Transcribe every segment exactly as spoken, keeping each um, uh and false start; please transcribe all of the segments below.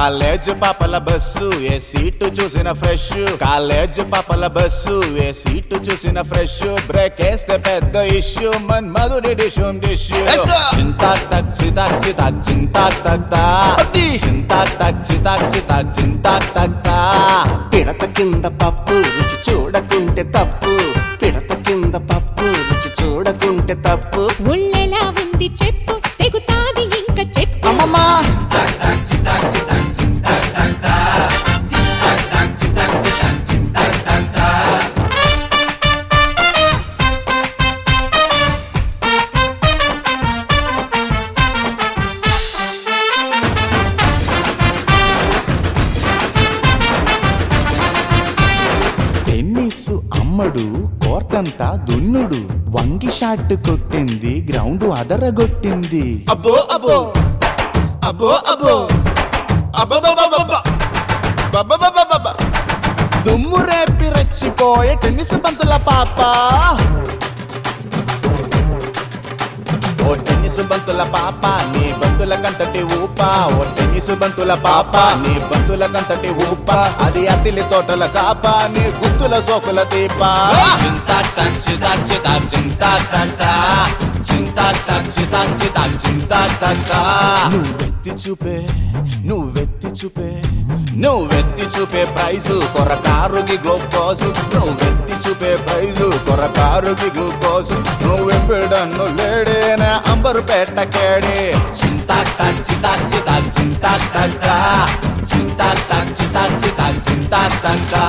College పాపల bus ఏ seat చూసిన ఫ్రెష్ కాలేజ్ పాపల బస్సు ఏ సీటు చూసిన ఫ్రెష్ బ్రేక్ వేస్తే పెద్ద ఇష్యూ మన్ మధుడి డిషుం డిష్ చింతాక్ తక్ చితాక్ చితాక్ చింతాక్ తక్ తా చింతాక్ తక్ చితాక్ చితాక్ చింతాక్ తక్ తా పిడత కింద పప్పు రుచి చూడకుంటే తప్పు పిడత కింద పప్పు రుచి చూడకుంటే తప్పు ఉళ్ళెలా ఉంది చెప్పు తెగుతాది ఇంకా చెప్పు అమ్మమ్మా టెన్నిస్ అమ్మడు కోర్టంతా దున్నుడు వంగి షాట్ కొట్టింది గ్రౌండ్ అదరగొట్టింది అబ్బో అబ్బో అబ్బో అబ్బో అబ్బబ్బబ్బబ్బబ్బ దుమ్ము రేపి రెచ్చిపోయే టెన్నిస్ బంతుల పాప ఓ టెన్నిస్ బంతుల పాప నీ బంతుల కంతటి ఊప ఓ టెన్నిస్ బంతుల పాప నీ బంతుల కంతటి ఊప అది అతిలి తోటల కాప నీ గుత్తుల సోకుల దీప చింతా చింతా చింతా చింతా తంతా చింతా చింతా చింతా చింతా తంతా నువ్వెత్తి చూపే నువ్వెత్తి చూపే నువ్వెత్తి చూపే ప్రైజు కొరకారుగి గ్లూకోజు నువ్వెత్తి చూపే ప్రైజు కొరకారుగి గ్లూకోజు నువ్వెంపిడన్ను లేడేనా అంబరు పెట్ట కేడే చింతా చింతా చింతా చింతా తంతా చింతా చింతా చింతా చింతా తంతా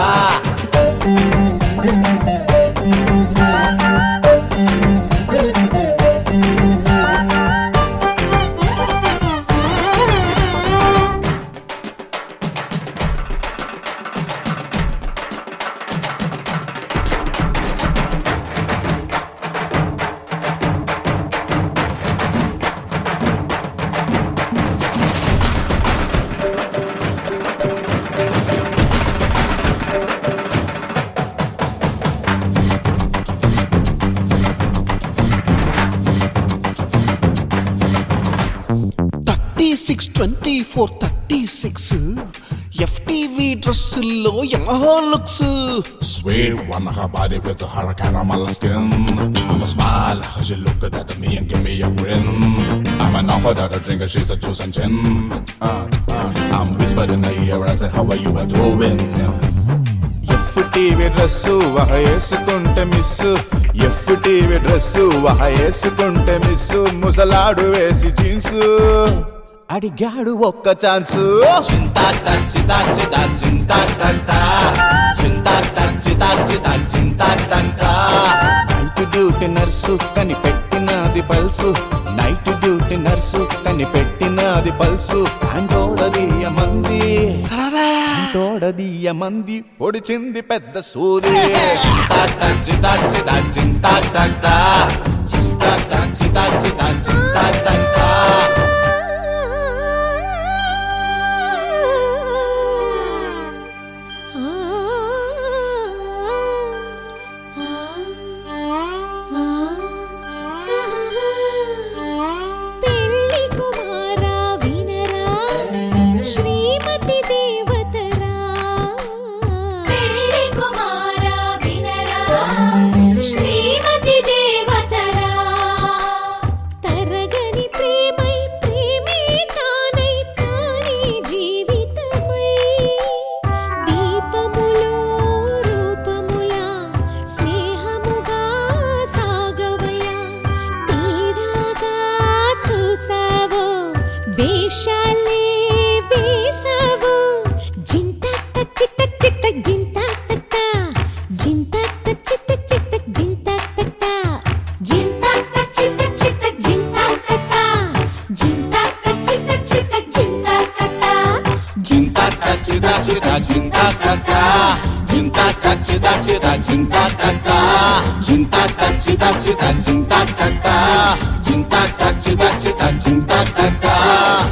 six twenty four thirty six FTV డ్రెస్సుల్లో Yamaha looks Sweet one her body with her caramel skin. I'ma smile as she look at me and give me a grin. I'm an offer that a drinker, she's a juice and gin. Uh, uh, I'm whispering in the ear, I said, how are you doing? F TV dress వహ వేసుకుంటే miss F TV dress వహ వేసుకుంటే miss ముసలాడు వేసి jeans అడిగాడు ఒక్క chance చింతా చింతా చింతా చింతా తంతా చింతా చింతా చింతా చింతా తంతా నైట్ డ్యూటీ నర్సు కనిపెట్టినది పల్సు నైట్ డ్యూటీ నర్సు కనిపెట్టినది పల్సు అంటోడదీయ మంది తోడదీయ మంది పొడిచింది పెద్ద సూది చింతా చింతా చింతా చింతా తంతా చింతా చింతా చింతా చింతా తంతా చింతా చింతా చింతా చింతా చింతా చింతా చింతా చింతా చింతా చింతా చింతా చింతా చింతా చింతా చింతా చింతా